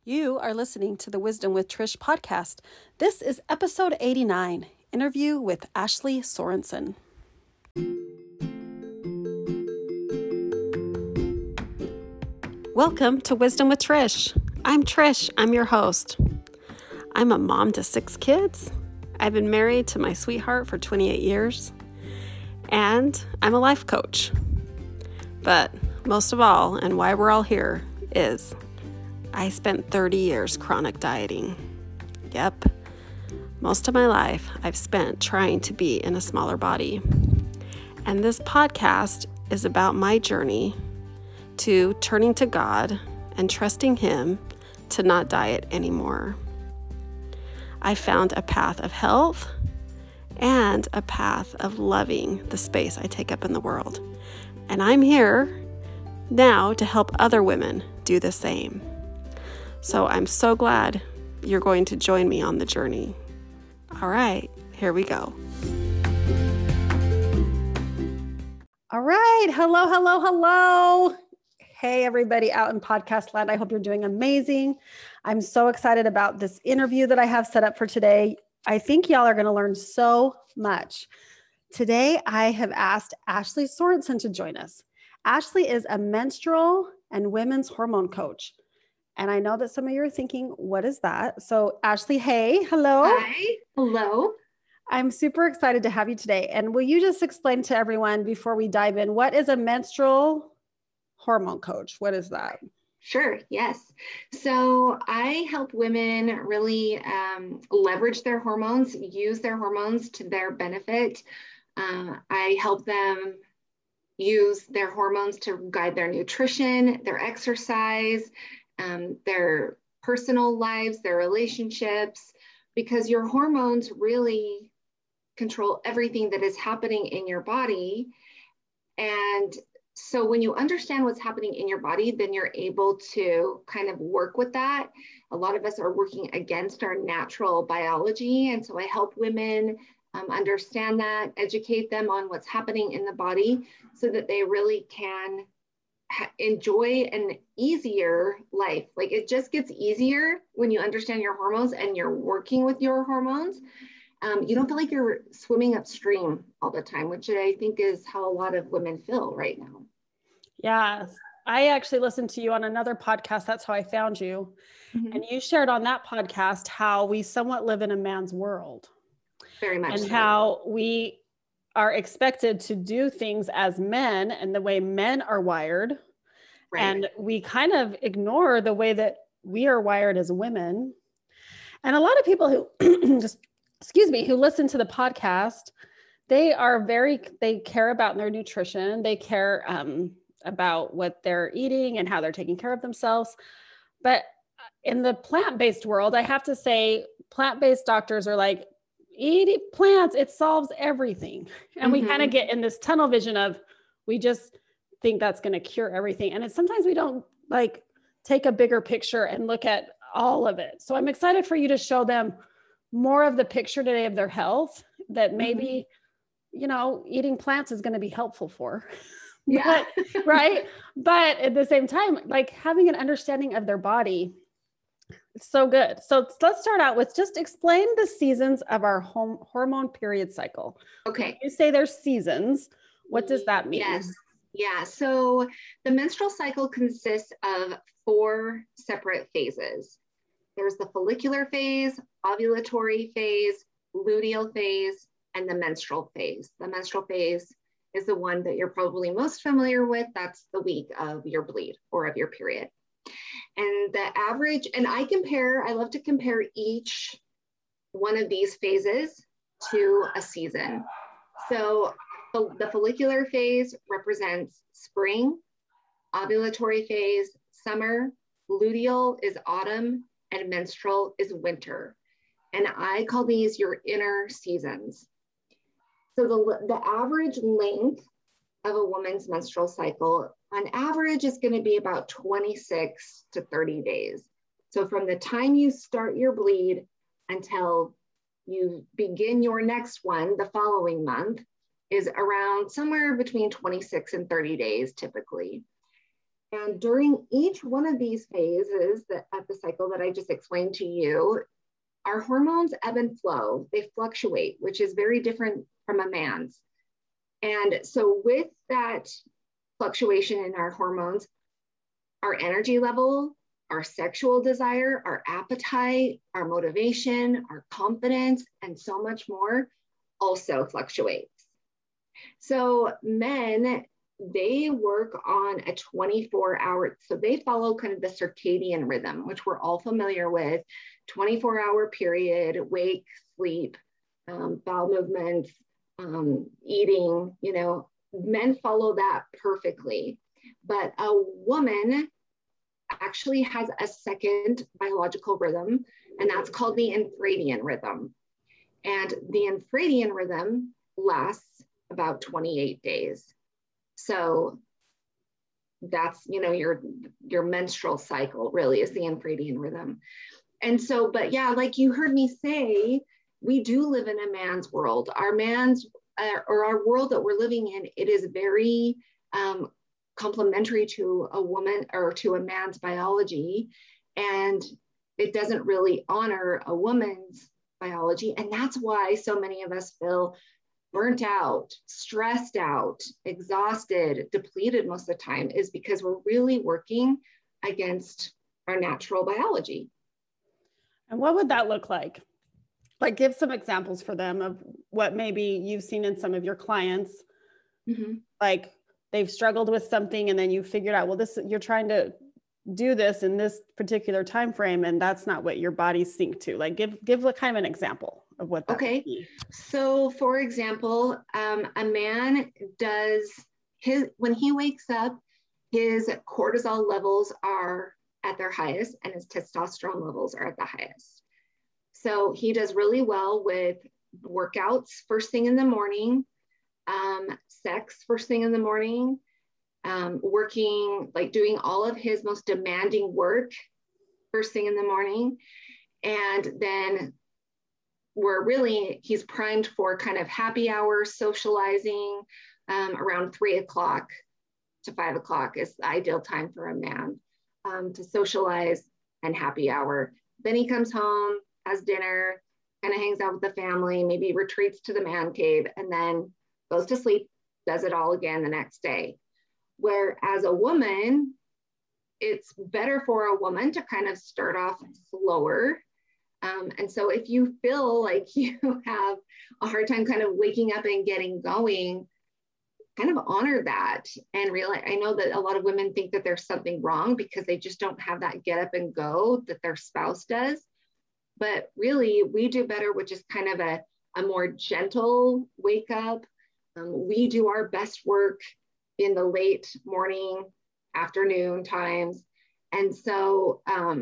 You are listening to the Wisdom with Trish podcast. This is episode 89, interview with Ashley Sorensen. Welcome to Wisdom with Trish. I'm Trish. I'm your host. I'm a mom to 6 kids. I've been married to my sweetheart for 28 years. And I'm a life coach. But most of all, and why we're all here, is I spent 30 years chronic dieting. Yep. Most of my life I've spent trying to be in a smaller body. And this podcast is about my journey to turning to God and trusting Him to not diet anymore. I found a path of health and a path of loving the space I take up in the world. And I'm here now to help other women do the same. So I'm so glad you're going to join me on the journey. All right, here we go. All right. Hello. Hey, everybody out in podcast land. I hope you're doing amazing. I'm so excited about this interview that I have set up for today. I think y'all are going to learn so much. Today, I have asked Ashley Sorensen to join us. Ashley is a menstrual and women's hormone coach. And I know that some of you are thinking, what is that? So Ashley, hey, hello. Hi, hello. I'm super excited to have you today. And will you just explain to everyone before we dive in, what is a menstrual hormone coach? What is that? Sure, yes. So I help women really leverage their hormones, use their hormones to their benefit. I help them use their hormones to guide their nutrition, their exercise, their personal lives, their relationships, because your hormones really control everything that is happening in your body. And so when you understand what's happening in your body, then you're able to kind of work with that. A lot of us are working against our natural biology. And so I help women understand that, educate them on what's happening in the body so that they really can enjoy an easier life. Like it just gets easier when you understand your hormones and you're working with your hormones. You don't feel like you're swimming upstream all the time, which I think is how a lot of women feel right now. Yes. I actually listened to you on another podcast. That's how I found you. Mm-hmm. And you shared on that podcast how we somewhat live in a man's world. Very much. And so. How we are expected to do things as men and the way men are wired. Right. And we kind of ignore the way that we are wired as women. And a lot of people who who listen to the podcast, they care about their nutrition. They care about what they're eating and how they're taking care of themselves. But in the plant-based world, I have to say plant-based doctors are like, eat plants, it solves everything. And we kind of get in this tunnel vision of, we just think that's going to cure everything. And sometimes we don't like take a bigger picture and look at all of it. So I'm excited for you to show them more of the picture today of their health that maybe, eating plants is going to be helpful for. Yeah. Right. But at the same time, like having an understanding of their body, it's so good. So let's start out with just explain the seasons of our hormone period cycle. Okay. You say there's seasons. What does that mean? Yes. Yeah. So the menstrual cycle consists of 4 separate phases. There's the follicular phase, ovulatory phase, luteal phase, and the menstrual phase. The menstrual phase is the one that you're probably most familiar with. That's the week of your bleed or of your period. And the average, and I love to compare each one of these phases to a season. So the follicular phase represents spring, ovulatory phase, summer, luteal is autumn, and menstrual is winter. And I call these your inner seasons. So the average length of a woman's menstrual cycle on average is going to be about 26 to 30 days. So from the time you start your bleed until you begin your next one the following month is around somewhere between 26 and 30 days typically. And during each one of these phases of the cycle, cycle that I just explained to you, our hormones ebb and flow, they fluctuate, which is very different from a man's. And so with that fluctuation in our hormones, our energy level, our sexual desire, our appetite, our motivation, our confidence, and so much more also fluctuates. So men, they work on a 24-hour, so they follow kind of the circadian rhythm, which we're all familiar with, 24-hour period, wake, sleep, bowel movements, eating, you know, men follow that perfectly. But a woman actually has a second biological rhythm, and that's called the infradian rhythm. And the infradian rhythm lasts about 28 days. So that's, you know, your menstrual cycle really is the infradian rhythm. And so, but yeah, like you heard me say, we do live in a man's world. Our man's, or our world that we're living in, it is very complementary to a woman or to a man's biology. And it doesn't really honor a woman's biology. And that's why so many of us feel burnt out, stressed out, exhausted, depleted most of the time, is because we're really working against our natural biology. And what would that look like? Like, give some examples for them of what maybe you've seen in some of your clients. Mm-hmm. Like they've struggled with something and then you figured out, well, this, you're trying to do this in this particular time frame, and that's not what your body's synced to. Like give a kind of an example of what that okay. would be. So for example, a man does when he wakes up, his cortisol levels are at their highest and his testosterone levels are at the highest. So he does really well with workouts first thing in the morning, sex first thing in the morning, working, like doing all of his most demanding work first thing in the morning. And then he's primed for kind of happy hour socializing around 3 o'clock to 5 o'clock is the ideal time for a man to socialize and happy hour. Then he comes home, has dinner, kind of hangs out with the family, maybe retreats to the man cave, and then goes to sleep, does it all again the next day. Whereas a woman, it's better for a woman to kind of start off slower. And so if you feel like you have a hard time kind of waking up and getting going, kind of honor that and realize, I know that a lot of women think that there's something wrong because they just don't have that get up and go that their spouse does. But really, we do better with just kind of a more gentle wake up. We do our best work in the late morning, afternoon times. And so,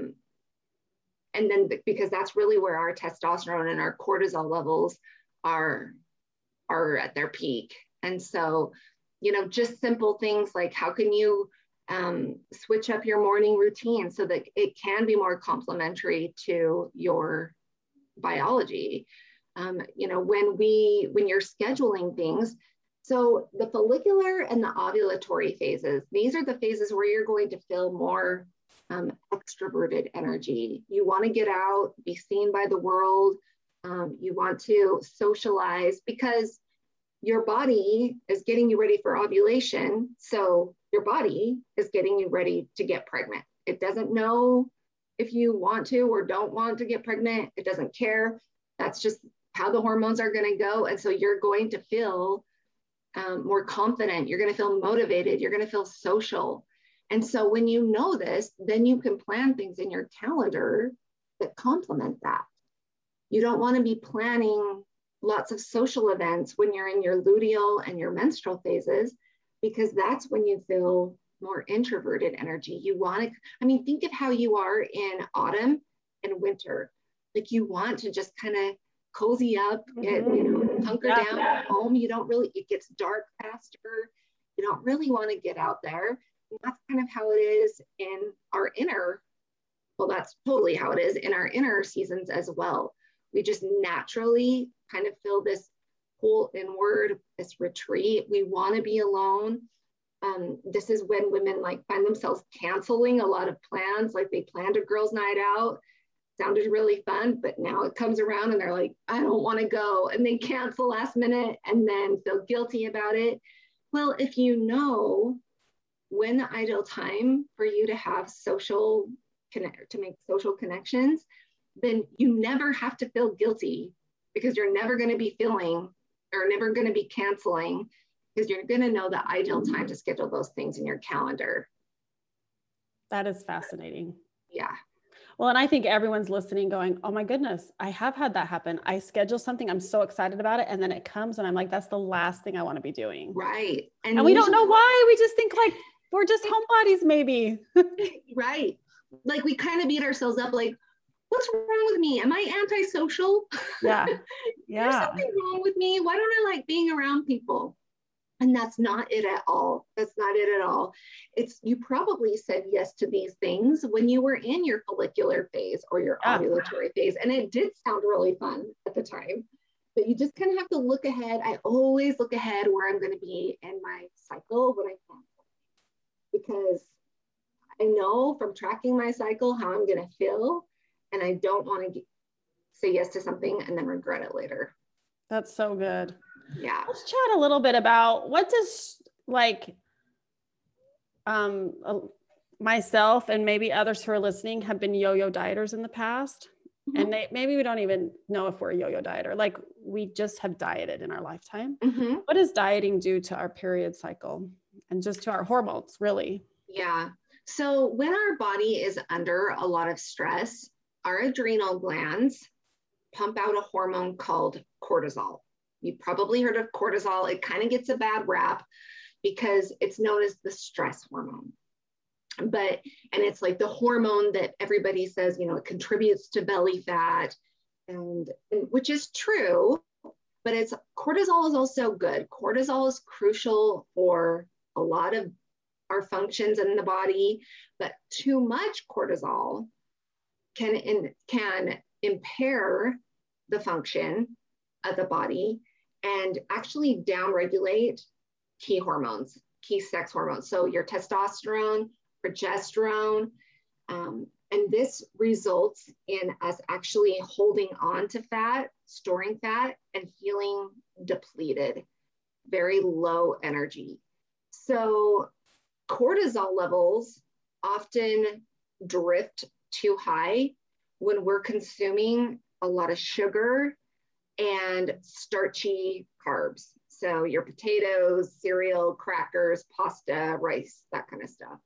and then because that's really where our testosterone and our cortisol levels are at their peak. And so, you know, just simple things like how can you switch up your morning routine so that it can be more complementary to your biology. You know, when you're scheduling things, so the follicular and the ovulatory phases, these are the phases where you're going to feel more extroverted energy. You want to get out, be seen by the world. You want to socialize because your body is getting you ready for ovulation. So your body is getting you ready to get pregnant. It doesn't know if you want to or don't want to get pregnant. It doesn't care. That's just how the hormones are going to go. And so you're going to feel more confident. You're going to feel motivated. You're going to feel social. And so when you know this, then you can plan things in your calendar that complement that. You don't want to be planning lots of social events when you're in your luteal and your menstrual phases, because that's when you feel more introverted energy. You want to, I mean, think of how you are in autumn and winter. Like you want to just kind of cozy up, get, you know, hunker down at home. You don't really, it gets dark faster. You don't really want to get out there. And that's kind of how it is in our inner, well, that's totally how it is in our inner seasons as well. We just naturally kind of feel this pull inward, this retreat. We want to be alone. This is when women like find themselves canceling a lot of plans. Like they planned a girls' night out, sounded really fun, but now it comes around and they're like, I don't want to go. And they cancel last minute and then feel guilty about it. Well, if you know when the ideal time for you to have to make social connections, then you never have to feel guilty, because you're never going to be feeling or never going to be canceling, because you're going to know the ideal time to schedule those things in your calendar. That is fascinating. Yeah. Well, and I think everyone's listening going, oh my goodness, I have had that happen. I schedule something, I'm so excited about it. And then it comes and I'm like, that's the last thing I want to be doing. Right. And we don't know why. We just think like we're just homebodies maybe. Right. Like we kind of beat ourselves up like, what's wrong with me? Am I antisocial? Yeah. Yeah. There's something wrong with me. Why don't I like being around people? And that's not it at all. That's not it at all. It's, you probably said yes to these things when you were in your follicular phase or your ovulatory phase. And it did sound really fun at the time, but you just kind of have to look ahead. I always look ahead where I'm going to be in my cycle when I can, because I know from tracking my cycle how I'm going to feel. And I don't want to say yes to something and then regret it later. That's so good. Yeah. Let's chat a little bit about what does like myself and maybe others who are listening have been yo-yo dieters in the past. Mm-hmm. And maybe we don't even know if we're a yo-yo dieter. Like we just have dieted in our lifetime. Mm-hmm. What does dieting do to our period cycle and just to our hormones, really? Yeah. So when our body is under a lot of stress, our adrenal glands pump out a hormone called cortisol. You've probably heard of cortisol. It kind of gets a bad rap because it's known as the stress hormone. And it's like the hormone that everybody says, you know, it contributes to belly fat, and which is true, but cortisol is also good. Cortisol is crucial for a lot of our functions in the body, but too much cortisol can impair the function of the body and actually downregulate key hormones, key sex hormones. So your testosterone, progesterone, and this results in us actually holding on to fat, storing fat, and feeling depleted, very low energy. So cortisol levels often drift too high when we're consuming a lot of sugar and starchy carbs. So your potatoes, cereal, crackers, pasta, rice, that kind of stuff.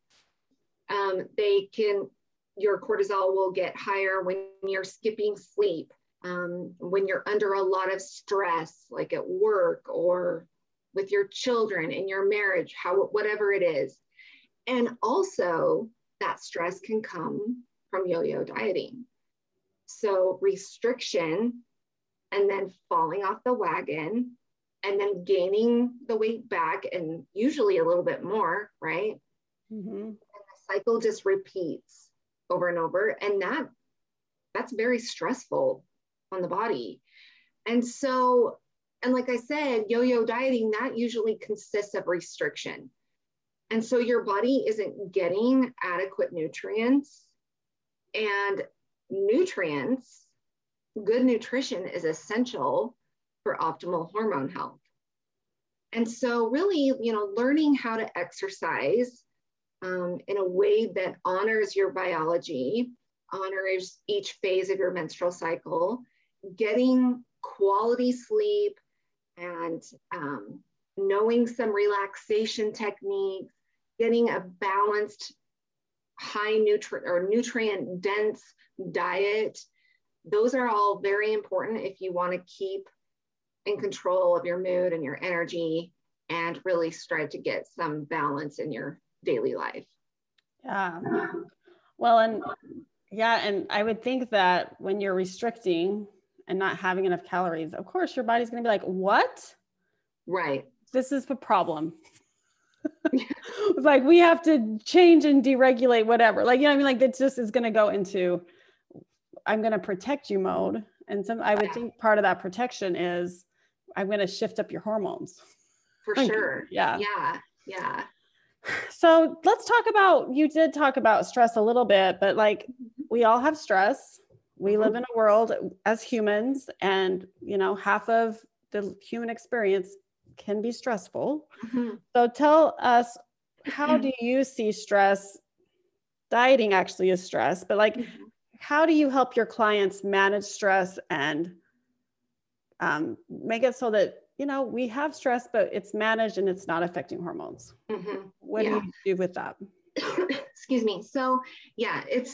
Your cortisol will get higher when you're skipping sleep, when you're under a lot of stress, like at work or with your children, in your marriage, whatever it is. And also that stress can come from yo-yo dieting. So restriction and then falling off the wagon and then gaining the weight back and usually a little bit more, right? Mm-hmm. And the cycle just repeats over and over. And that's very stressful on the body. And like I said, yo-yo dieting, that usually consists of restriction. And so your body isn't getting adequate nutrients, and good nutrition is essential for optimal hormone health. And so really, learning how to exercise in a way that honors your biology, honors each phase of your menstrual cycle, getting quality sleep and knowing some relaxation techniques, getting a balanced, high nutrient dense diet. Those are all very important if you want to keep in control of your mood and your energy and really strive to get some balance in your daily life. Yeah. Well, and I would think that when you're restricting and not having enough calories, of course, your body's going to be like, what? Right. This is the problem. It's like, we have to change and deregulate whatever. Like, like it just is going to go into, I'm going to protect you mode. And I would think part of that protection is I'm going to shift up your hormones. For sure. Yeah. Yeah. Yeah. So let's talk about, you did talk about stress a little bit, but like we all have stress. We live in a world as humans, and half of the human experience can be stressful. So tell us, how do you see stress? Dieting actually is stress, but like, how do you help your clients manage stress and make it so that we have stress, but it's managed and it's not affecting hormones? What do you do with that? Excuse me. So yeah, it's,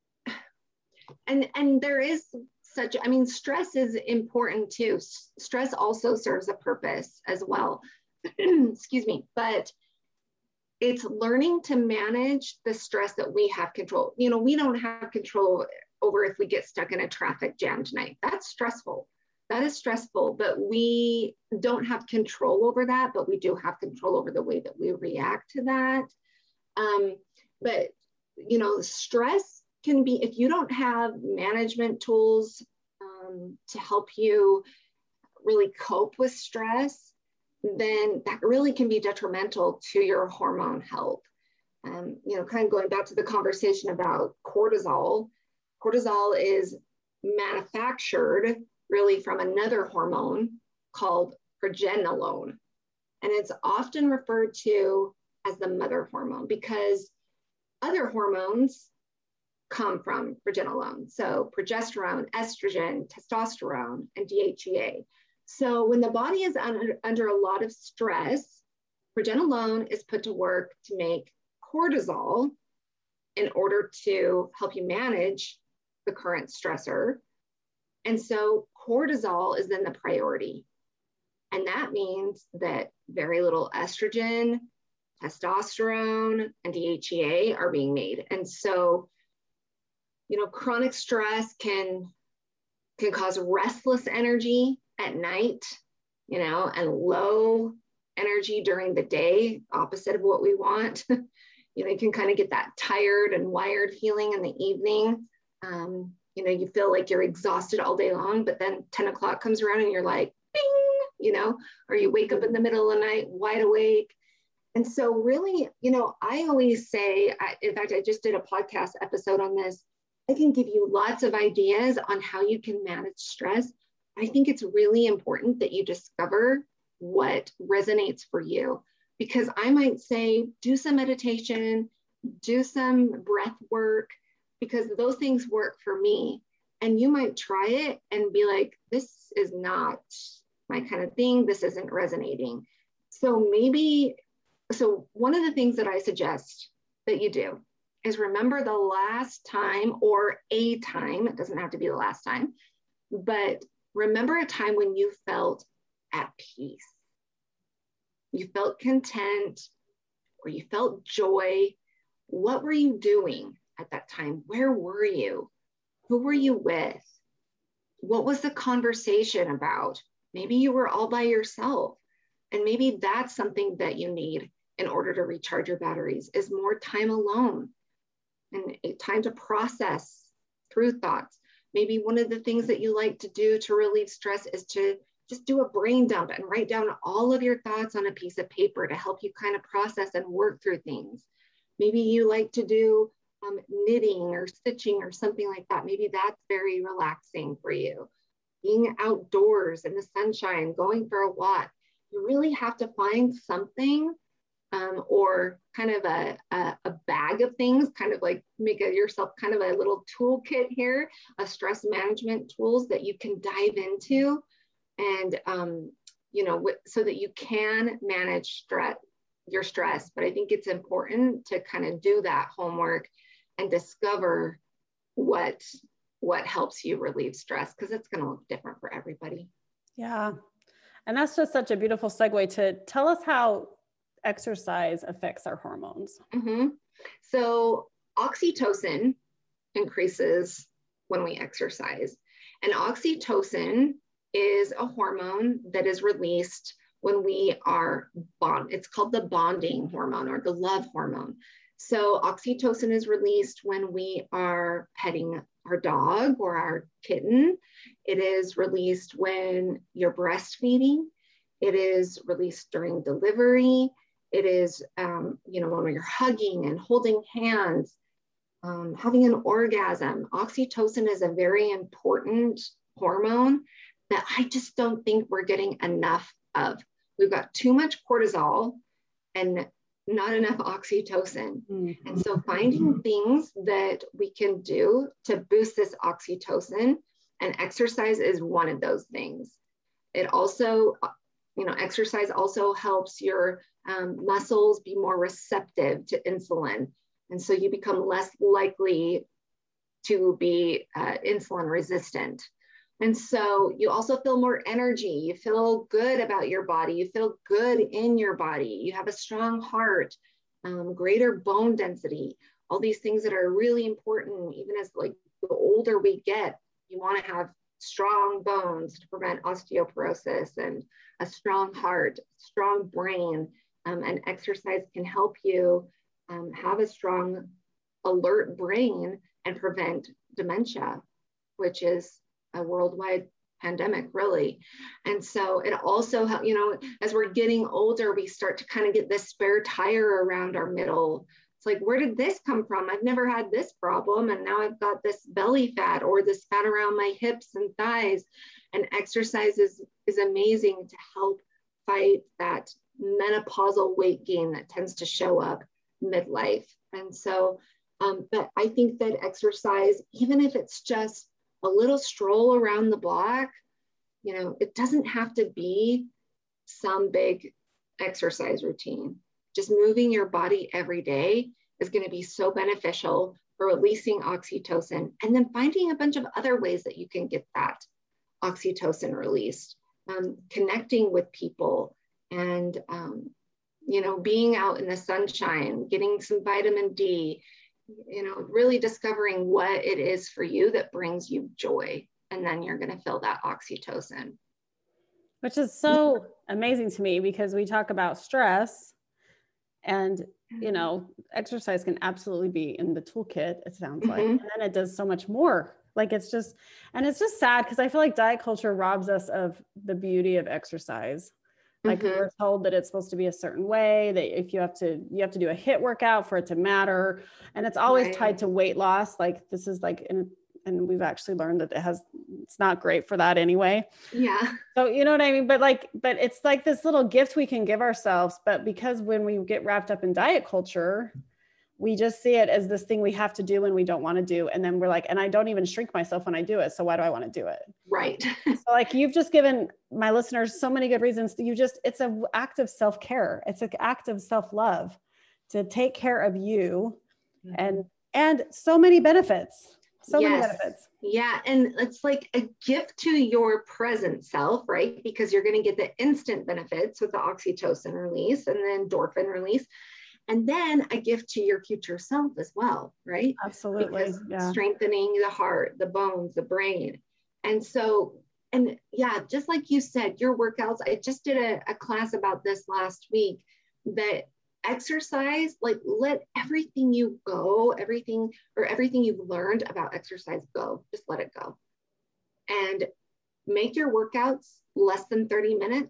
and there is such, I mean, stress is important too. Stress also serves a purpose as well. Excuse me. But it's learning to manage the stress that we have control. We don't have control over if we get stuck in a traffic jam tonight. That's stressful. That is stressful, but we don't have control over that, but we do have control over the way that we react to that. But, stress can be, if you don't have management tools to help you really cope with stress, then that really can be detrimental to your hormone health. Kind of going back to the conversation about cortisol. Cortisol is manufactured really from another hormone called progesterone. And it's often referred to as the mother hormone because other hormones come from progesterone. So progesterone, estrogen, testosterone, and DHEA. So when the body is under a lot of stress, progesterone is put to work to make cortisol in order to help you manage the current stressor. And so cortisol is then the priority. And that means that very little estrogen, testosterone, and DHEA are being made. And so, chronic stress can cause restless energy at night, and low energy during the day, opposite of what we want. You can kind of get that tired and wired feeling in the evening. You feel like you're exhausted all day long, but then 10 o'clock comes around and you're like, bing, or you wake up in the middle of the night, wide awake. And so really, I always say, in fact, I just did a podcast episode on this. I can give you lots of ideas on how you can manage stress. I think it's really important that you discover what resonates for you, because I might say, do some meditation, do some breath work, because those things work for me. And you might try it and be like, this is not my kind of thing. This isn't resonating. So one of the things that I suggest that you do is remember the last time, or a time, it doesn't have to be the last time, but remember a time when you felt at peace. You felt content, or you felt joy. What were you doing at that time? Where were you? Who were you with? What was the conversation about? Maybe you were all by yourself. And maybe that's something that you need in order to recharge your batteries, is more time alone and time to process through thoughts. Maybe one of the things that you like to do to relieve stress is to just do a brain dump and write down all of your thoughts on a piece of paper to help you kind of process and work through things. Maybe you like to do knitting or stitching or something like that. Maybe that's very relaxing for you. Being outdoors in the sunshine, going for a walk. You really have to find something or kind of a bag of things, kind of like make yourself kind of a little toolkit here of stress management tools that you can dive into, and so that you can manage your stress. But I think it's important to kind of do that homework and discover what helps you relieve stress, because it's going to look different for everybody. Yeah. And that's just such a beautiful segue to tell us how exercise affects our hormones. Mm-hmm. So oxytocin increases when we exercise. And oxytocin is a hormone that is released when we are it's called the bonding hormone, or the love hormone. So oxytocin is released when we are petting our dog or our kitten. It is released when you're breastfeeding. It is released during delivery. It is, when you're hugging and holding hands, having an orgasm. Oxytocin is a very important hormone that I just don't think we're getting enough of. We've got too much cortisol and not enough oxytocin. Mm-hmm. And so finding things that we can do to boost this oxytocin, and exercise is one of those things. It also, exercise also helps your muscles be more receptive to insulin. And so you become less likely to be insulin resistant. And so you also feel more energy. You feel good about your body. You feel good in your body. You have a strong heart, greater bone density, all these things that are really important. Even as the older we get, you want to have strong bones to prevent osteoporosis, and a strong heart, strong brain, and exercise can help you have a strong, alert brain and prevent dementia, which is a worldwide pandemic, really. And so it also, as we're getting older, we start to kind of get this spare tire around our middle. It's like, where did this come from? I've never had this problem. And now I've got this belly fat or this fat around my hips and thighs. And exercise is amazing to help fight that menopausal weight gain that tends to show up midlife. And so, but I think that exercise, even if it's just a little stroll around the block, it doesn't have to be some big exercise routine. Just moving your body every day is going to be so beneficial for releasing oxytocin, and then finding a bunch of other ways that you can get that oxytocin released, connecting with people, and being out in the sunshine, getting some vitamin D, really discovering what it is for you that brings you joy. And then you're going to feel that oxytocin. Which is so amazing to me, because we talk about stress, and, exercise can absolutely be in the toolkit, it sounds like, and then it does so much more. It's just sad, because I feel like diet culture robs us of the beauty of exercise. We're told that it's supposed to be a certain way, that if you have to do a HIIT workout for it to matter. And it's always tied to weight loss. This is and we've actually learned that it's not great for that anyway. Yeah. So, you know what I mean? But it's like this little gift we can give ourselves, but because when we get wrapped up in diet culture, we just see it as this thing we have to do and we don't want to do. And then we're like, and I don't even shrink myself when I do it. So why do I want to do it? Right. So you've just given my listeners so many good reasons. It's an act of self-care. It's an act of self-love to take care of you, and so many benefits. Many benefits. Yeah. And it's like a gift to your present self, right? Because you're going to get the instant benefits with the oxytocin release and the endorphin release. And then a gift to your future self as well, right? Absolutely. Because strengthening the heart, the bones, the brain. And so, just like you said, your workouts, I just did a class about this last week, that exercise, let everything everything you've learned about exercise go, just let it go. And make your workouts less than 30 minutes.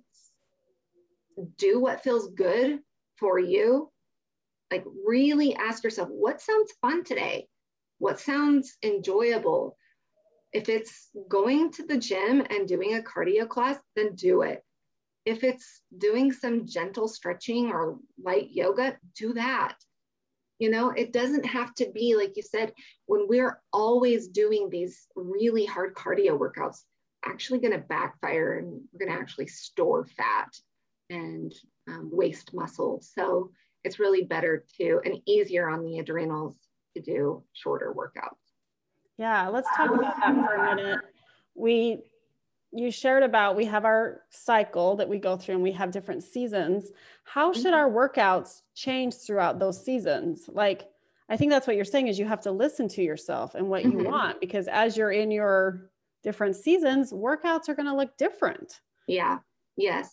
Do what feels good for you. Really ask yourself, what sounds fun today? What sounds enjoyable? If it's going to the gym and doing a cardio class, then do it. If it's doing some gentle stretching or light yoga, do that. It doesn't have to be, like you said, when we're always doing these really hard cardio workouts, actually going to backfire, and we're going to actually store fat and waste muscle. So it's really better and easier on the adrenals to do shorter workouts. Yeah, let's talk about that for a minute. You shared about, we have our cycle that we go through and we have different seasons. How should our workouts change throughout those seasons? I think that's what you're saying, is you have to listen to yourself and what you want, because as you're in your different seasons, workouts are going to look different. Yeah. Yes.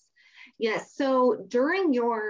So during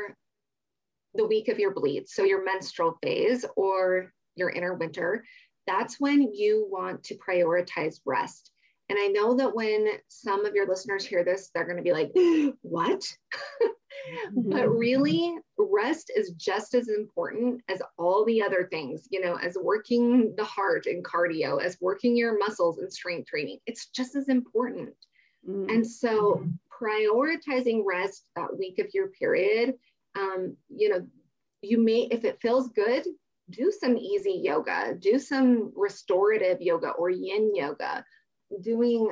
the week of your bleed, so your menstrual phase or your inner winter, that's when you want to prioritize rest. And I know that when some of your listeners hear this, they're going to be like, what? But really, rest is just as important as all the other things, you know, as working the heart and cardio, as working your muscles and strength training. It's just as important. And so prioritizing rest that week of your period, you know, you may, if it feels good, do some easy yoga, do some restorative yoga or yin yoga, doing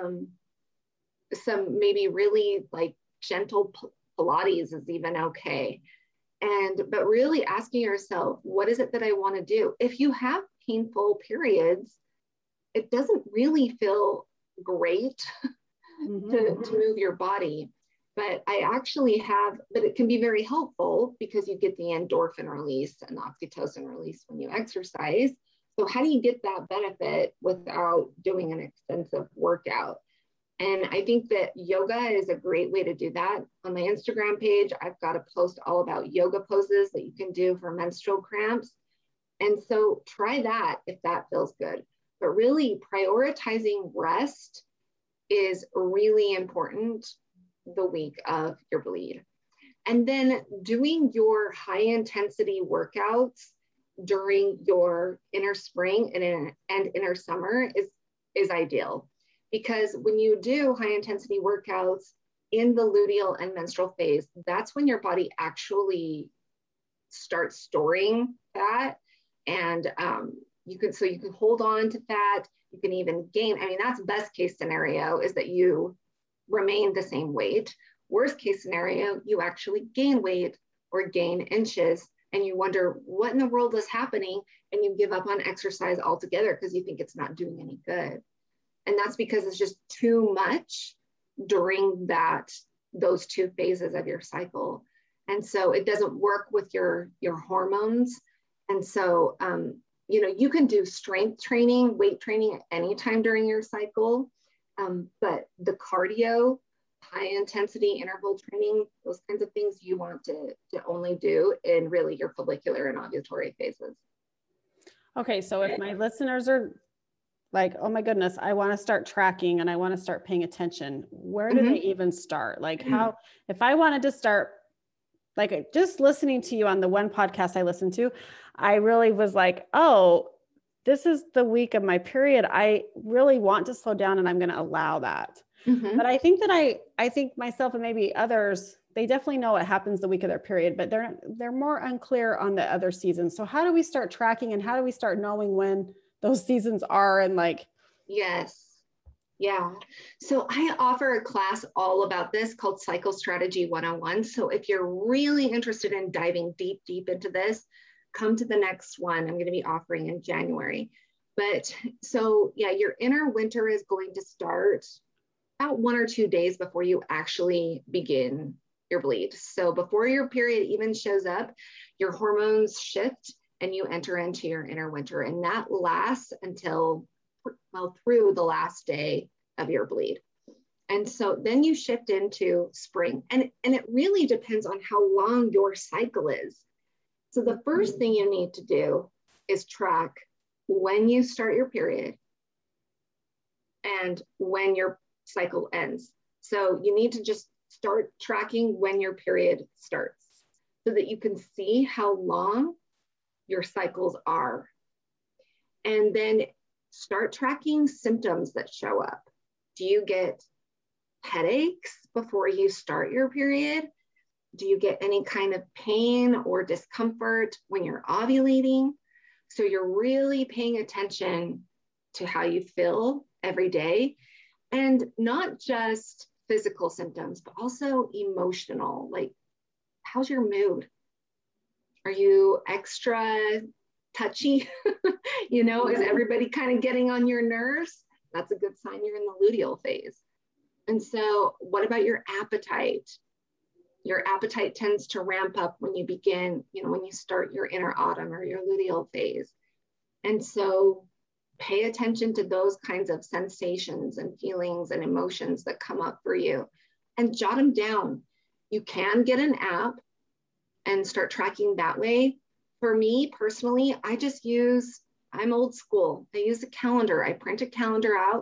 some maybe really like gentle Pilates is even okay. But really asking yourself, what is it that I want to do? If you have painful periods, it doesn't really feel great to move your body. But but it can be very helpful because you get the endorphin release and oxytocin release when you exercise. So how do you get that benefit without doing an extensive workout? And I think that yoga is a great way to do that. On my Instagram page, I've got a post all about yoga poses that you can do for menstrual cramps. And so try that if that feels good. But really prioritizing rest is really important the week of your bleed. And then doing your high intensity workouts during your inner spring and inner summer is ideal. Because when you do high intensity workouts in the luteal and menstrual phase, that's when your body actually starts storing fat. And you can hold on to fat. You can even gain. I mean, that's best case scenario is that you remain the same weight. Worst case scenario, you actually gain weight or gain inches, and you wonder what in the world is happening, and you give up on exercise altogether because you think it's not doing any good. And that's because it's just too much during those two phases of your cycle. And so it doesn't work with your hormones. And so, you know, you can do strength training, weight training at any time during your cycle. But the cardio, high intensity interval training, those kinds of things you want to only do in really your follicular and ovulatory phases. Okay. So if my listeners are like, oh my goodness, I want to start tracking and I want to start paying attention, where do they even start? Like how, if I wanted to start, like just listening to you on the one podcast I listened to, I really was like, oh, this is the week of my period. I really want to slow down and I'm going to allow that. But I think that I think myself and maybe others, they definitely know what happens the week of their period, but they're more unclear on the other seasons. So how do we start tracking and how do we start knowing when those seasons are and like? Yes. Yeah. So I offer a class all about this called Cycle Strategy 101. So if you're really interested in diving deep into this, come to the next one. I'm going to be offering in January. But so yeah, your inner winter is going to start about 1 or 2 days before you actually begin your bleed. So before your period even shows up, your hormones shift and you enter into your inner winter. And that lasts until, well, through the last day of your bleed. And so then you shift into spring. And it really depends on how long your cycle is. So the first thing you need to do is track when you start your period and when your cycle ends. So you need to just start tracking when your period starts so that you can see how long your cycles are. And then start tracking symptoms that show up. Do you get headaches before you start your period? Do you get any kind of pain or discomfort when you're ovulating? So you're really paying attention to how you feel every day, and not just physical symptoms, but also emotional, like how's your mood? Are you extra touchy? You know, is everybody kind of getting on your nerves? That's a good sign you're in the luteal phase. And so what about your appetite? Your appetite tends to ramp up when you begin, you know, when you start your inner autumn or your luteal phase. And so pay attention to those kinds of sensations and feelings and emotions that come up for you and jot them down. You can get an app and start tracking that way. For me personally, I'm old school. I use a calendar. I print a calendar out.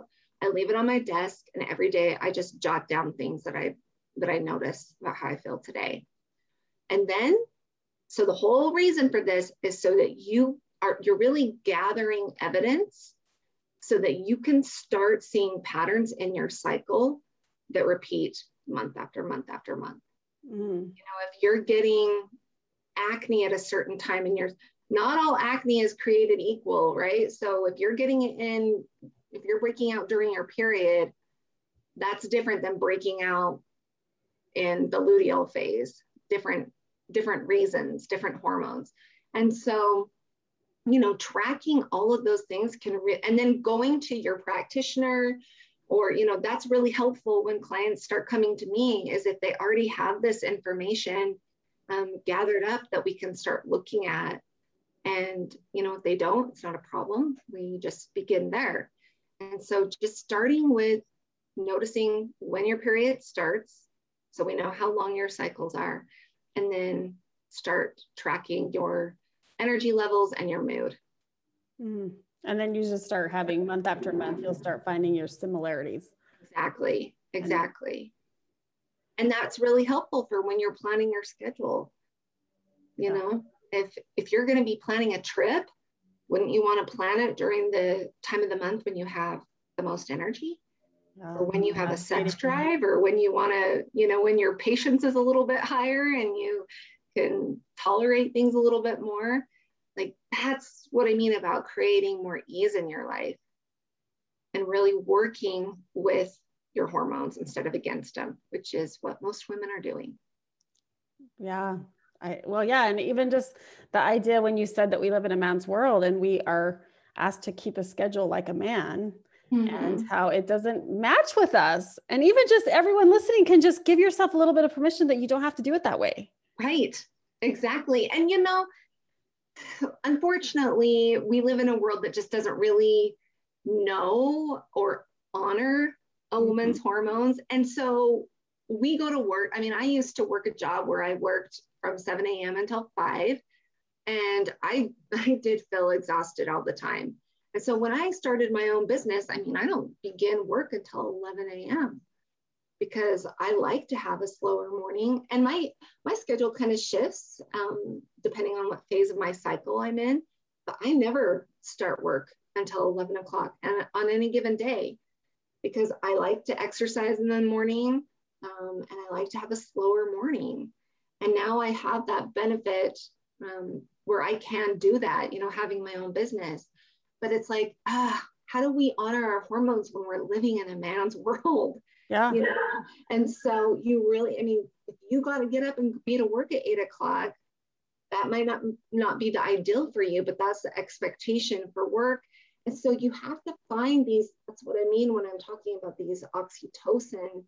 I leave it on my desk, and every day I just jot down things that I notice about how I feel today. And then, so the whole reason for this is so that you're really gathering evidence so that you can start seeing patterns in your cycle that repeat month after month after month. If you're getting acne at a certain time in your, not all acne is created equal, right? So if you're getting it in, if you're breaking out during your period, that's different than breaking out in the luteal phase, different reasons, different hormones. And so, tracking all of those things and then going to your practitioner, or, that's really helpful when clients start coming to me, is if they already have this information gathered up that we can start looking at. And, if they don't, it's not a problem. We just begin there. And so just starting with noticing when your period starts, so we know how long your cycles are, and then start tracking your energy levels and your mood. And then you just start having month after month, you'll start finding your similarities. Exactly. And that's really helpful for when you're planning your schedule. If you're going to be planning a trip, wouldn't you want to plan it during the time of the month when you have the most energy? Or when you have a sex drive, or when you want to, when your patience is a little bit higher and you can tolerate things a little bit more. Like, that's what I mean about creating more ease in your life and really working with your hormones instead of against them, which is what most women are doing. Yeah. And even just the idea when you said that we live in a man's world and we are asked to keep a schedule like a man, and how it doesn't match with us. And even just everyone listening can just give yourself a little bit of permission that you don't have to do it that way. Right. Exactly. And, unfortunately, we live in a world that just doesn't really know or honor a woman's hormones. And so we go to work. I mean, I used to work a job where I worked from 7 a.m. until 5. And I did feel exhausted all the time. And so when I started my own business, I don't begin work until 11 a.m. because I like to have a slower morning. And my schedule kind of shifts depending on what phase of my cycle I'm in. But I never start work until 11 o'clock on any given day, because I like to exercise in the morning and I like to have a slower morning. And now I have that benefit where I can do that, having my own business. But it's like, how do we honor our hormones when we're living in a man's world? Yeah. And so you really, if you got to get up and be to work at 8 o'clock, that might not be the ideal for you, but that's the expectation for work. And so you have to find these, that's what I mean when I'm talking about these oxytocin,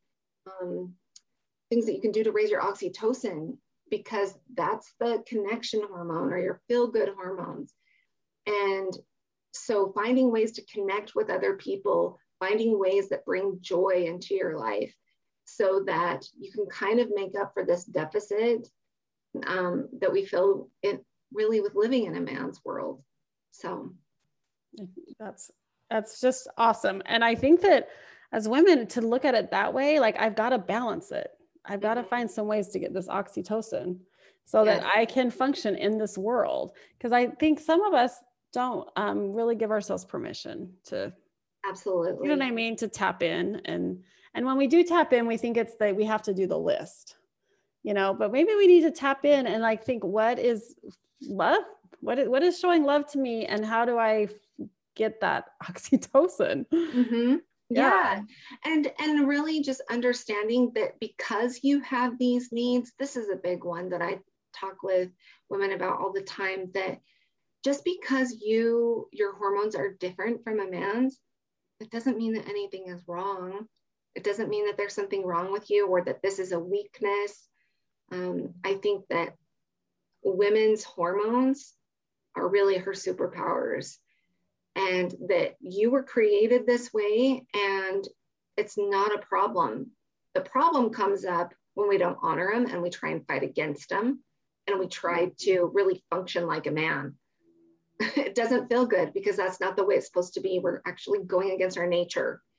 things that you can do to raise your oxytocin, because that's the connection hormone or your feel-good hormones. And so finding ways to connect with other people, finding ways that bring joy into your life so that you can kind of make up for this deficit that we feel it really with living in a man's world. So that's just awesome. And I think that as women, to look at it that way, like, I've got to balance it. I've got to find some ways to get this oxytocin so that I can function in this world. Because I think some of us don't really give ourselves permission to, absolutely, you know what I mean, to tap in. And when we do tap in, we think it's that we have to do the list, but maybe we need to tap in and think, what is love? What is showing love to me? And how do I get that oxytocin? Yeah. And really just understanding that because you have these needs, this is a big one that I talk with women about all the time, that just because your hormones are different from a man's, it doesn't mean that anything is wrong. It doesn't mean that there's something wrong with you or that this is a weakness. I think that women's hormones are really her superpowers, and that you were created this way, and it's not a problem. The problem comes up when we don't honor them and we try and fight against them and we try to really function like a man. It doesn't feel good because that's not the way it's supposed to be. We're actually going against our nature.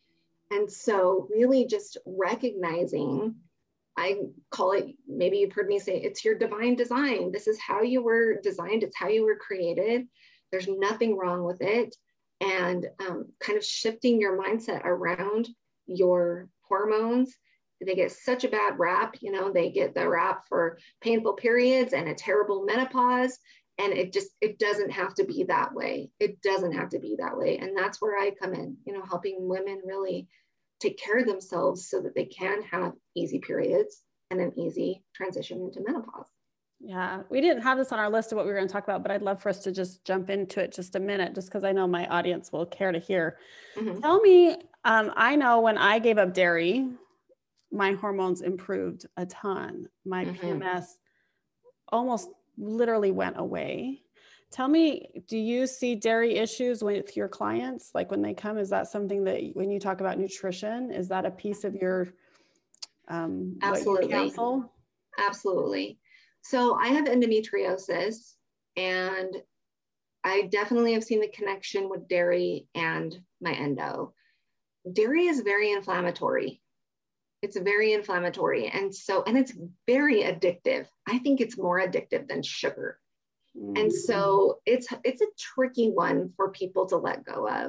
And so really just recognizing, I call it, maybe you've heard me say, it's your divine design. This is how you were designed. It's how you were created. There's nothing wrong with it. And kind of shifting your mindset around your hormones. They get such a bad rap, you know, they get the rap for painful periods and a terrible menopause. And it doesn't have to be that way. It doesn't have to be that way. And that's where I come in, you know, helping women really take care of themselves so that they can have easy periods and an easy transition into menopause. Yeah, we didn't have this on our list of what we were going to talk about, but I'd love for us to just jump into it just a minute, just because I know my audience will care to hear. Mm-hmm. Tell me, I know when I gave up dairy, my hormones improved a ton. My PMS almost literally went away. Tell me, do you see dairy issues with your clients? Like when they come, is that something that when you talk about nutrition, is that a piece of your Absolutely. counsel? Absolutely. So I have endometriosis, and I definitely have seen the connection with dairy and my endo. Dairy is very inflammatory. It's very inflammatory. And it's very addictive. I think it's more addictive than sugar. Mm-hmm. And so it's a tricky one for people to let go of.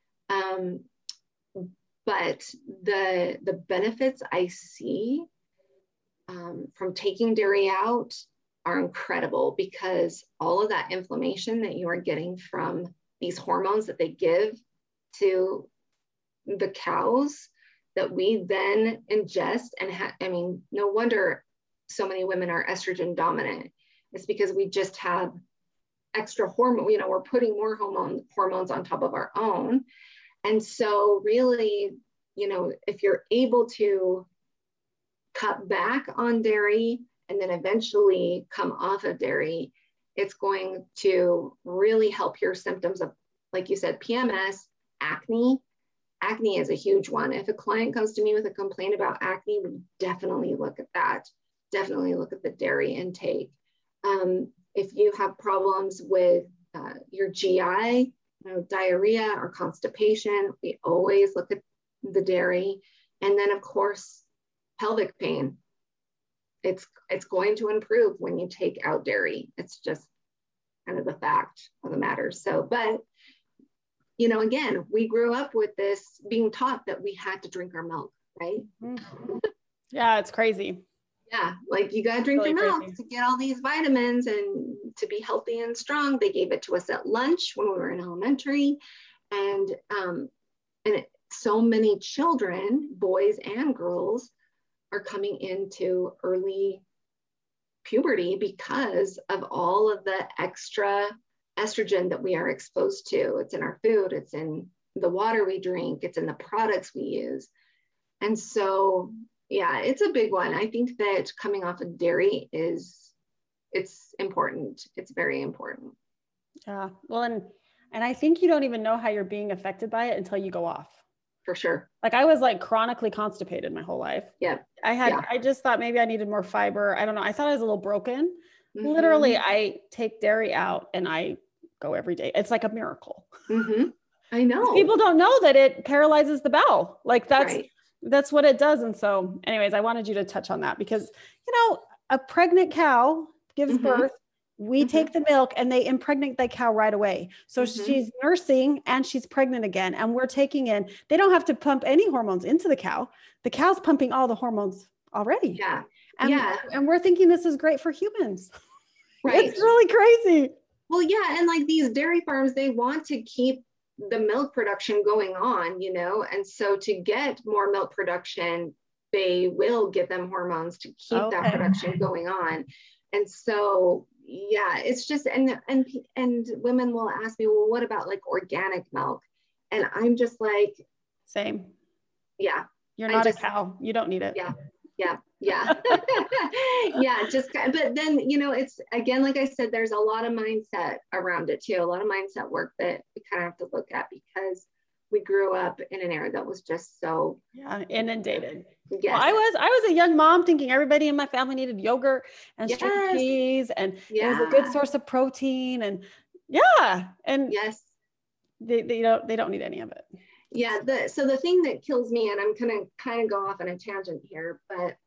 But the benefits I see from taking dairy out are incredible, because all of that inflammation that you are getting from these hormones that they give to the cows that we then ingest no wonder so many women are estrogen dominant. It's because we just have extra hormone, you know, we're putting more hormones on top of our own. And so really, you know, if you're able to cut back on dairy and then eventually come off of dairy, it's going to really help your symptoms of, like you said, PMS, acne. Acne is a huge one. If a client comes to me with a complaint about acne, we definitely look at that. Definitely look at the dairy intake. If you have problems with your GI, you know, diarrhea or constipation, we always look at the dairy. And then of course, pelvic pain. It's going to improve when you take out dairy. It's just kind of the fact of the matter. So, but you know, again, we grew up with this being taught that we had to drink our milk, right? Mm-hmm. Yeah, it's crazy. Yeah, like you got to drink your milk to get all these vitamins and to be healthy and strong. They gave it to us at lunch when we were in elementary. And so many children, boys and girls, are coming into early puberty because of all of the extra estrogen that we are exposed to. It's in our food, it's in the water we drink, it's in the products we use. And so, yeah, it's a big one. I think that coming off of dairy it's important. It's very important. Yeah. Well, and I think you don't even know how you're being affected by it until you go off. For sure. Like I was like chronically constipated my whole life. Yeah. I just thought maybe I needed more fiber. I don't know. I thought I was a little broken. Mm-hmm. Literally, I take dairy out and I go every day. It's like a miracle. Mm-hmm. I know. People don't know that it paralyzes the bowel. Like that's what it does. And so anyways, I wanted you to touch on that because, you know, a pregnant cow gives birth. We take the milk and they impregnate that cow right away. So she's nursing and she's pregnant again. And we're taking in, they don't have to pump any hormones into the cow. The cow's pumping all the hormones already. Yeah. And we're thinking this is great for humans. Right. It's really crazy. Well, yeah. And like these dairy farms, they want to keep the milk production going on, you know? And so to get more milk production, they will give them hormones to keep that production going on. And so, yeah, it's just, and women will ask me, well, what about like organic milk? And I'm just like, same. Yeah. You're not a cow. You don't need it. Yeah. Yeah. But then, you know, it's again, like I said, there's a lot of mindset around it too. A lot of mindset work that we kind of have to look at because we grew up in an era that was just so inundated. Yes. Well, I was a young mom thinking everybody in my family needed yogurt and string cheese and it was a good source of protein and yes, they don't need any of it. Yeah. So the thing that kills me, and I'm going to kind of go off on a tangent here, but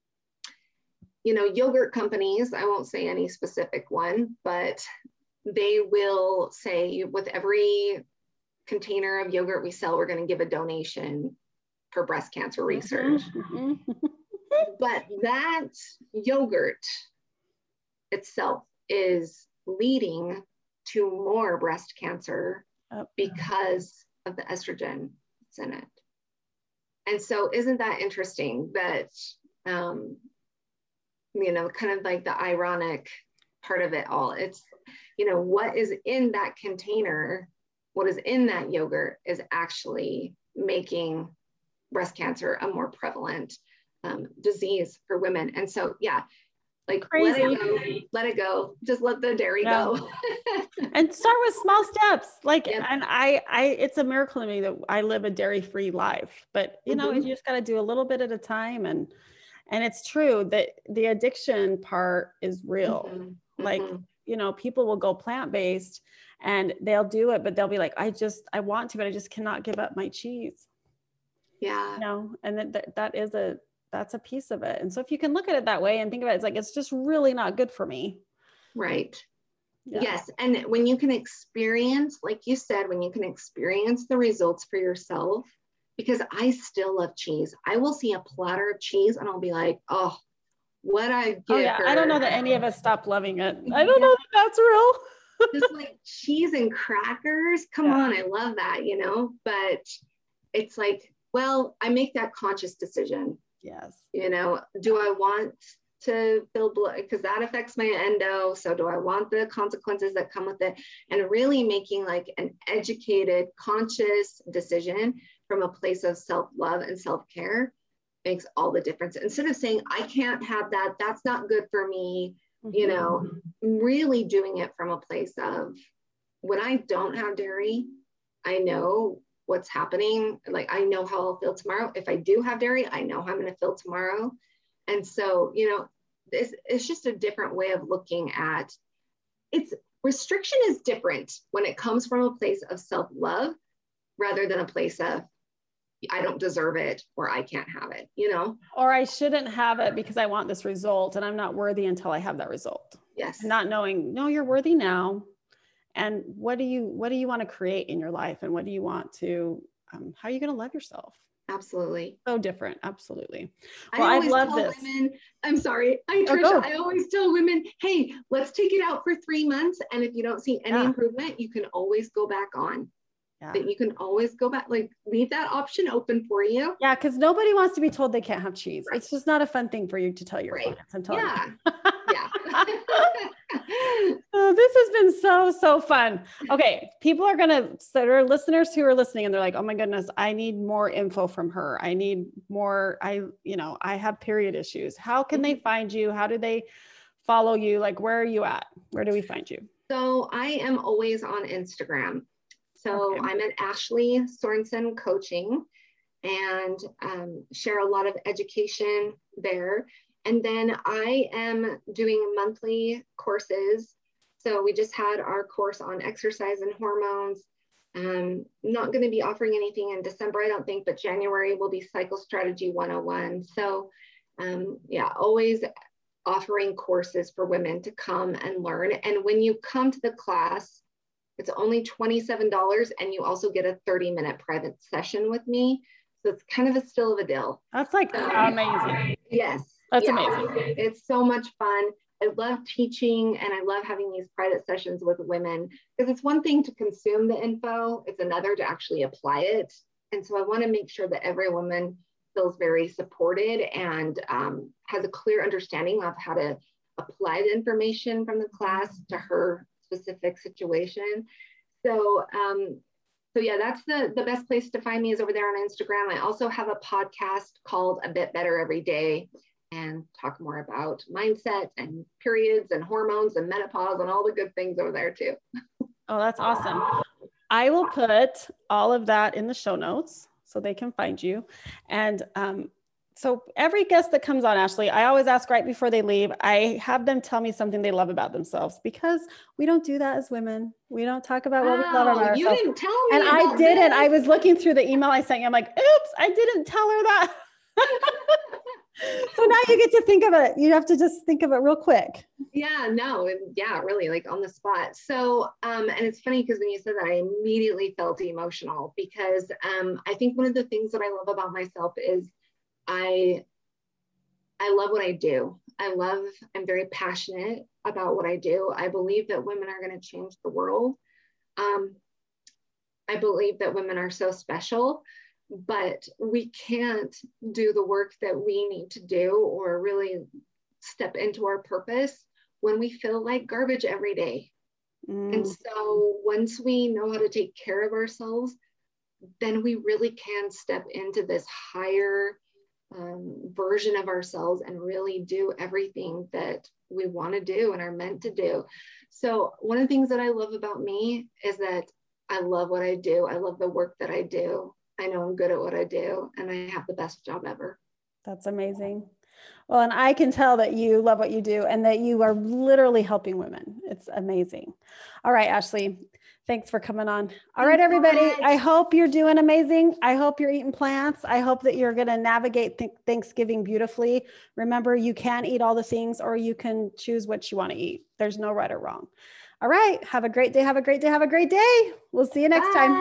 yogurt companies, I won't say any specific one, but they will say with every container of yogurt we sell, we're going to give a donation for breast cancer research. But that yogurt itself is leading to more breast cancer because of the estrogen that's in it. And so isn't that interesting that, kind of like the ironic part of it all? It's, what is in that container, what is in that yogurt is actually making breast cancer a more prevalent disease for women. And so, yeah, like crazy. Let it go. Just let the dairy go. And start with small steps. Like, and I, it's a miracle to me that I live a dairy-free life, but you just got to do a little bit at a time. And it's true that the addiction part is real. Like, people will go plant-based and they'll do it, but they'll be like, I want to, but I just cannot give up my cheese. Yeah. And that's a piece of it. And so if you can look at it that way and think about it, it's like, it's just really not good for me. Right. Yeah. Yes. And when you can experience, like you said, when you can experience the results for yourself, because I still love cheese. I will see a platter of cheese and I'll be like, oh, what I get. I don't know that any of us stopped loving it. I don't know that that's real. Just like cheese and crackers. Come on. I love that, but it's like, well, I make that conscious decision. Yes. Do I want to feel blood? Because that affects my endo. So do I want the consequences that come with it? And really making like an educated, conscious decision from a place of self-love and self-care makes all the difference. Instead of saying, I can't have that, that's not good for me, really doing it from a place of, when I don't have dairy, I know what's happening. Like, I know how I'll feel tomorrow. If I do have dairy, I know how I'm going to feel tomorrow. And so, it's just a different way of looking at it's. Restriction is different when it comes from a place of self-love rather than a place of, I don't deserve it or I can't have it, or I shouldn't have it because I want this result and I'm not worthy until I have that result. Yes. And not knowing, no, you're worthy now. And what do you want to create in your life? And what do you want to, how are you going to love yourself? Absolutely. So different. Absolutely. Well, I love this. Women, I'm sorry. I always tell women, hey, let's take it out for 3 months. And if you don't see any improvement, you can always go back on. That you can always go back, like leave that option open for you. Yeah. Cause nobody wants to be told they can't have cheese. Right. It's just not a fun thing for you to tell your clients. I'm telling you. Yeah. Oh, this has been so fun. Okay. People are there are listeners who are listening and they're like, oh my goodness, I need more info from her. I need more. I have period issues. How can they find you? How do they follow you? Like, where are you at? Where do we find you? So I am always on Instagram. So I'm at Ashley Sorensen Coaching and share a lot of education there. And then I am doing monthly courses. So we just had our course on exercise and hormones. Not going to be offering anything in December, I don't think, but January will be Cycle Strategy 101. So always offering courses for women to come and learn. And when you come to the class, it's only $27 and you also get a 30-minute private session with me. So it's kind of a still of a deal. That's amazing. Yes. That's amazing. It's so much fun. I love teaching and I love having these private sessions with women because it's one thing to consume the info. It's another to actually apply it. And so I want to make sure that every woman feels very supported and has a clear understanding of how to apply the information from the class to her specific situation. So that's the best place to find me is over there on Instagram. I also have a podcast called A Bit Better Every Day and talk more about mindset and periods and hormones and menopause and all the good things over there too. Oh, that's awesome. I will put all of that in the show notes so they can find you. And So every guest that comes on, Ashley, I always ask right before they leave, I have them tell me something they love about themselves, because we don't do that as women. We don't talk about what we love about ourselves. You didn't tell me. And I didn't. I was looking through the email I sent you. I'm like, oops, I didn't tell her that. So now you get to think of it. You have to just think of it real quick. Yeah, no, yeah, really, like on the spot. So, and it's funny because when you said that, I immediately felt emotional, because I think one of the things that I love about myself is I love what I do. I'm very passionate about what I do. I believe that women are going to change the world. I believe that women are so special, but we can't do the work that we need to do or really step into our purpose when we feel like garbage every day. And so once we know how to take care of ourselves, then we really can step into this higher version of ourselves and really do everything that we want to do and are meant to do. So one of the things that I love about me is that I love what I do. I love the work that I do. I know I'm good at what I do, and I have the best job ever. That's amazing. Well, and I can tell that you love what you do and that you are literally helping women. It's amazing. All right, Ashley, thanks for coming on. All right, everybody. I hope you're doing amazing. I hope you're eating plants. I hope that you're going to navigate Thanksgiving beautifully. Remember, you can eat all the things, or you can choose what you want to eat. There's no right or wrong. All right. Have a great day. Have a great day. Have a great day. We'll see you next time.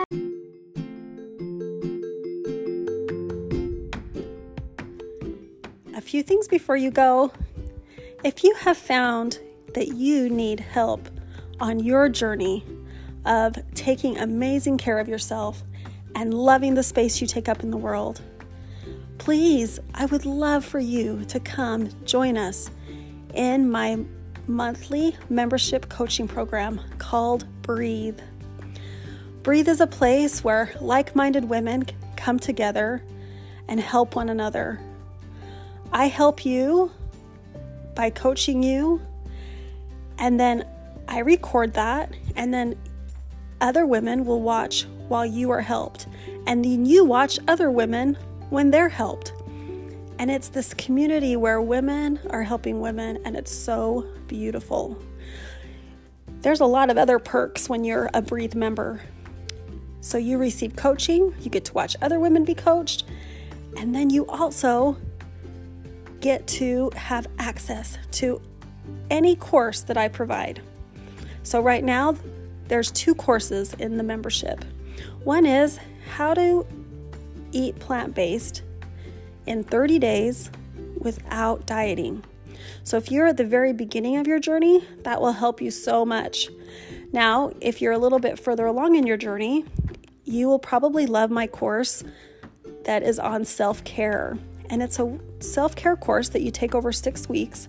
A few things before you go. If you have found that you need help on your journey of taking amazing care of yourself and loving the space you take up in the world, please, I would love for you to come join us in my monthly membership coaching program called Breathe. Breathe is a place where like-minded women come together and help one another. I help you by coaching you, and then I record that, and then other women will watch while you are helped, and then you watch other women when they're helped. And it's this community where women are helping women, and it's so beautiful. There's a lot of other perks when you're a Breathe member. So you receive coaching, you get to watch other women be coached, and then you also get to have access to any course that I provide. So right now, there's 2 courses in the membership. One is how to eat plant-based in 30 days without dieting. So if you're at the very beginning of your journey, that will help you so much. Now, if you're a little bit further along in your journey, you will probably love my course that is on self-care. And it's a self-care course that you take over 6 weeks.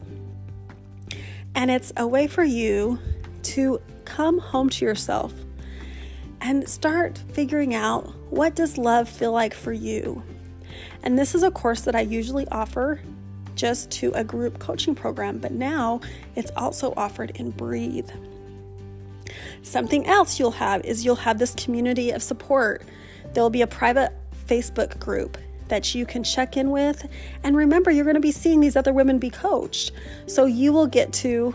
And it's a way for you to come home to yourself and start figuring out, what does love feel like for you? And this is a course that I usually offer just to a group coaching program, but now it's also offered in Breathe. Something else you'll have this community of support. There'll be a private Facebook group that you can check in with. And remember, you're going to be seeing these other women be coached. So you will get to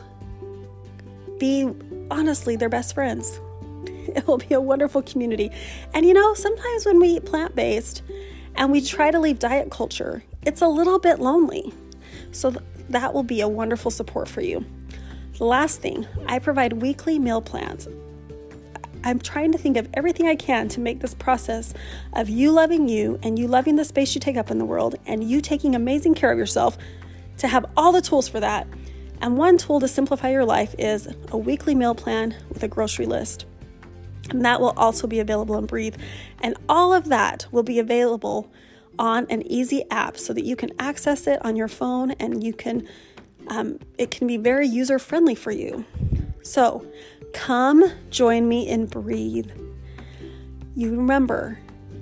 be, honestly, their best friends. It will be a wonderful community. And sometimes when we eat plant-based and we try to leave diet culture, it's a little bit lonely. So that will be a wonderful support for you. The last thing, I provide weekly meal plans. I'm trying to think of everything I can to make this process of you loving you and you loving the space you take up in the world and you taking amazing care of yourself, to have all the tools for that. And one tool to simplify your life is a weekly meal plan with a grocery list. And that will also be available in Breathe. And all of that will be available on an easy app so that you can access it on your phone, and you can it can be very user-friendly for you. So come join me in Breathe. You remember,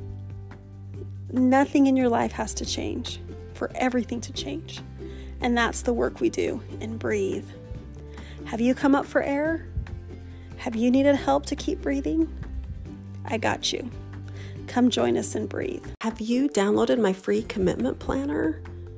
nothing in your life has to change for everything to change. And that's the work we do in Breathe. Have you come up for air? Have you needed help to keep breathing? I got you. Come join us in Breathe. Have you downloaded my free commitment planner?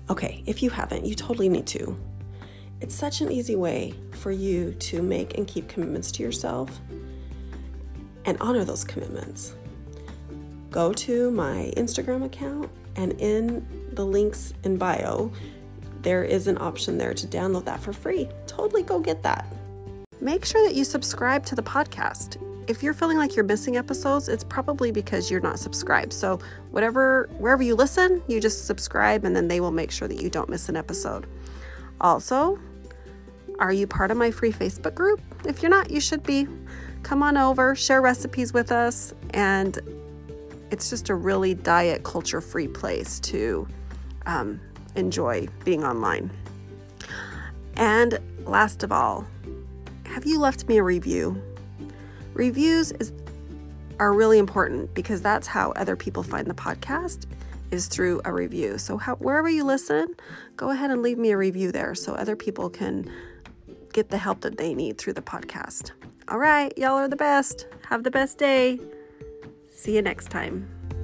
Okay, if you haven't, you totally need to. It's such an easy way for you to make and keep commitments to yourself and honor those commitments. Go to my Instagram account, and in the links in bio, there is an option there to download that for free. Totally go get that. Make sure that you subscribe to the podcast. If you're feeling like you're missing episodes, it's probably because you're not subscribed. So wherever you listen, you just subscribe, and then they will make sure that you don't miss an episode. Also, are you part of my free Facebook group? If you're not, you should be. Come on over, share recipes with us, and it's just a really diet culture free place to enjoy being online. And last of all, have you left me a review? Reviews are really important because that's how other people find the podcast, is through a review. So wherever you listen, go ahead and leave me a review there so other people can get the help that they need through the podcast. All right, y'all are the best. Have the best day. See you next time.